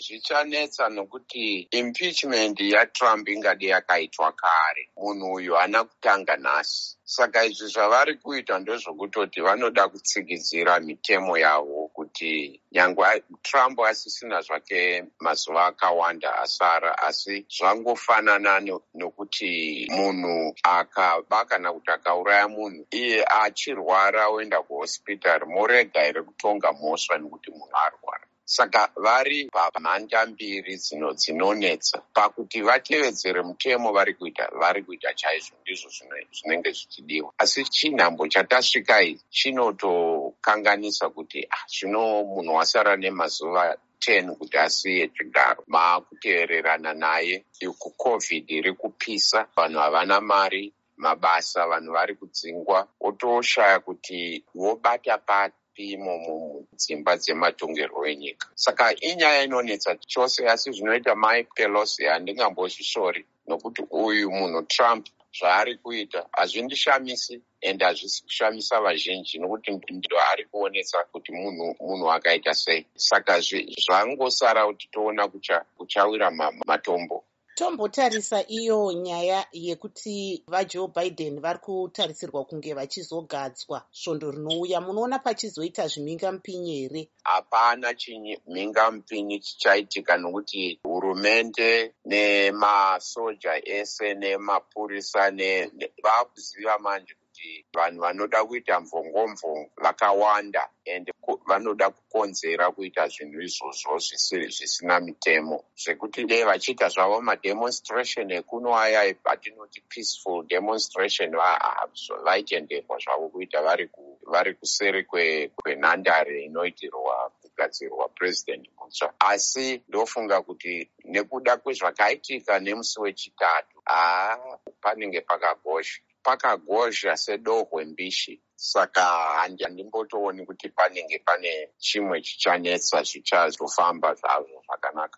zvichanetsa nokuti impeachment yaTrump ingade yakaitwa kare. Munhu uyu haana kutanga nhasi. Saka izvi zvavari kuita ndezvokutoti vanoda kutsikidzira mitemo yavo kuti nyangwe Trump asisina zvake mazuva akawanda asara, asi zvangofanana nokuti munhu akaba kana kuti akauraya munhu iye achirwara oenda kuhospitari, morega here kutonga mhosva nekuti munhu arwara. Saka vari pamhanda mbiri dzinonetsa pakuti vatevedzere mutemo. Vari kuita chaizvo, ndizvo zvinenge zvichidiwa. Asi chinhambo chatasvika ichi chinotokanganisa kuti zvino munhu wasara nemazuva 10 kuti asiye chigaro. Maakutevererana naye, COVID iri kupisa, vanhu havana mari, mabasa, vanhu vari kudzingwa, otoshaya kuti vobata pati mudzimba dzematongerwo enyika. Saka inyaya inonetsa chose, asi zvinoita Mike Pelosi handingambozvisori, nokuti uyu munhu Trump zvaari kuita hazvindishamisi ende hazvisi kushamisa vazhinji, nokuti ndo ari kuonesa kuti munhu akaita sei. Saka zvangosara kuti toona kuchawira matombo. Tombotarisa iyo nyaya yekuti vaJoe Biden vari kutarisirwa kunge vachizogadzwa svondo rinouya. Munoona pachizoita zvimhingamupinyi here? Hapana chimhingamupinyi chichaitika, nokuti hurumende nemasoja ese nemapurisa vakuziva manje kuti vanhu vanoda kuita mvongomvongo vakawanda ende vanoda kukonzera kuita zvinhu izvozvo zvisina mitemo, zvekuti dei vachiita zvavo mademonstration ekuno aya atinoti peaceful demonstration, vaitenderwa zvavo kuita vari kuseri kwenhandare inoitirwa kugadzirwa president mutsva. Asi ndofunga kuti nekuda kwezvakaitika nemusi wechitatu, panenge pakagozha sedohwe mbishi. Saka handimbotooni kuti panenge pane chimwe chichanetsa zvichazofamba zvazvo zvakanaka.